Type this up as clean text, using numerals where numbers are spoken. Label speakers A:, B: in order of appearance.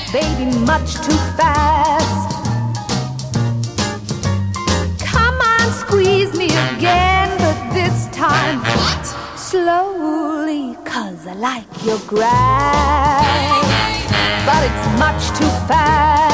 A: baby, much too fast. Come on, squeeze me again, but this time slowly, 'cause I like your grasp. But it's much too fast.